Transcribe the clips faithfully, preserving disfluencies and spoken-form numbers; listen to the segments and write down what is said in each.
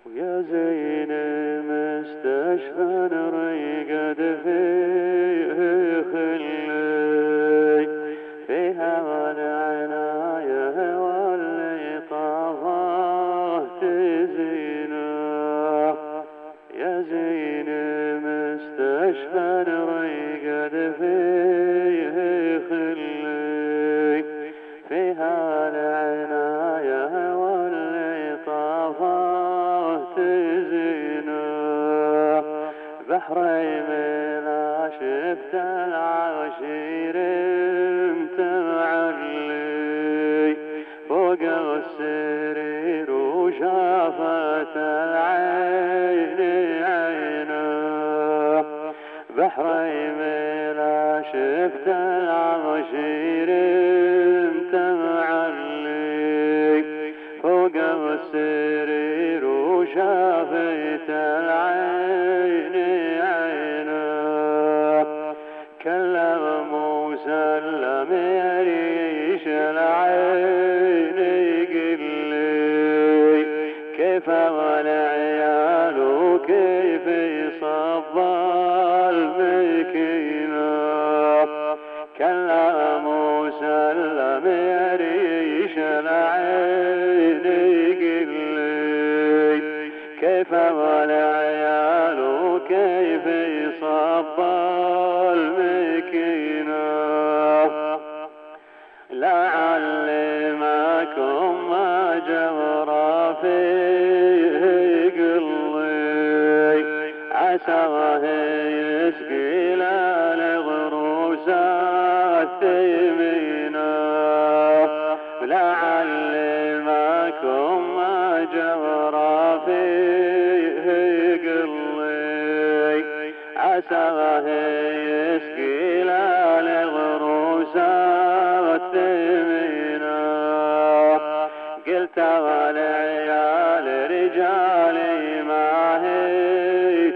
ويا زين مستشفى ريقد فيه خلي فيها والعناية واللي طافاه تزينه. يا زين مستشفى ريقد فيه خلي فيها العناية واللي طافاه تزينه. بحري من شفت العشير متعلي فوق السرير وشافت العين عينه. بحري من شفت العشير متعلي فوق السرير وشافت العين عينه. كلم مسلم يريش العين يقل لي كيف والعيال وكيف يصب المكينة. كلم مسلم يريش العين يقل لي كيف والعيال وكيف يصب المكينة. لعلمكم ما جرى فيه قلي عساه يسقي للغروس الثمينة. لعلمكم ما جرى فيه قلي عساه يسقي للغروس الثمينة. قلت والعيال رجالي ما هي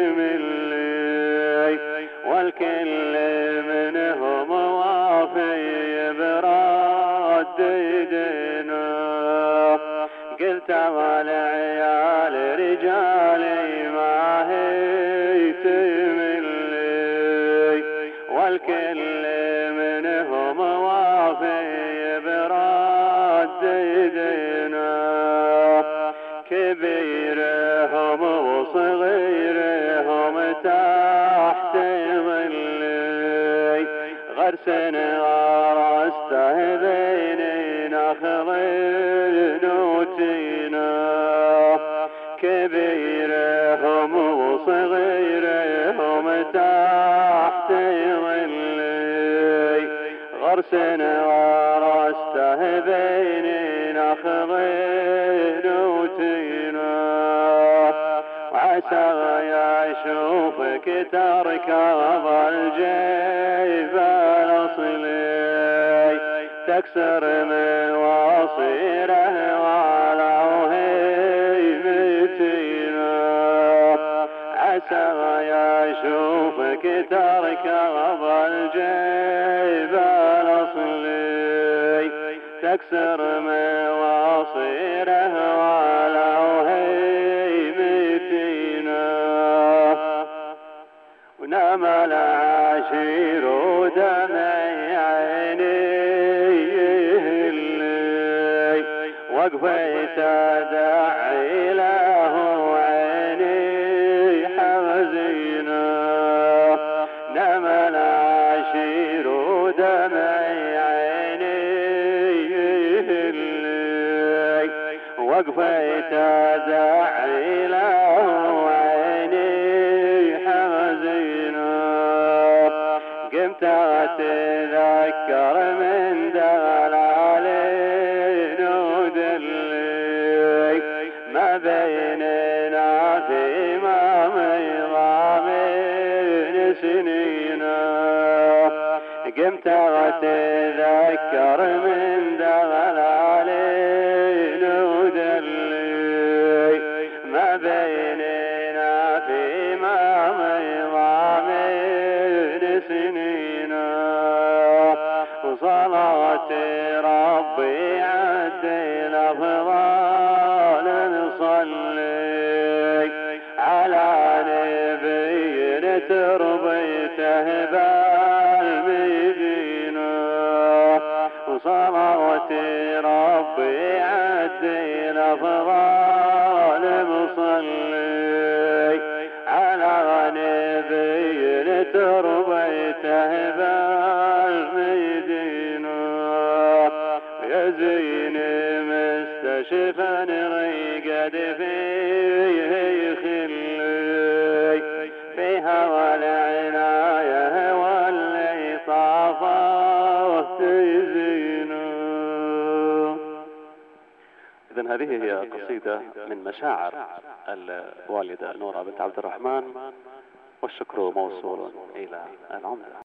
تملي والكل منهم وافي براد دينه. قلت والعيال رجالي ما هي تملي والكل منهم وافي براد دينه. كبيرهم وصغيرهم تحت ظلي غرس غرسته بين نخل نوتينا. كبيرهم وصغيرهم تحت ظلي غرس غرسته بين نخل نوتينا. وعسى يشوفك تركب الجبال اصلي تكسر مواصيره ولو هي متينه. عسى يشوفك تركب الجبال اصلي تكسر مواصيره ولو هي متينه. ونام العشير ودمع عينيه اللي وقفت ادعي له عيني حزينه. نام العشير ودمع عينيه اللي وقفت ادعي له عيني حزينه. قمت اتذكر من دلالين ودلي ما بيننا في ما مضامين سنينا. قمت اتذكر من دلالين ودلي ما بيننا في ما مضامين سنينا. وصلاة ربي عد الأفضال نصلي ربي عدي الأفضال مصلي على نبي تربيته بالمدينة يزين مستشفى ريقد فيه خلي فيها والعناية واللي طافه تزينه. إذن هذه هي قصيدة من مشاعر الوالدة نورة بنت عبد الرحمن، والشكر موصول إلى العمدة.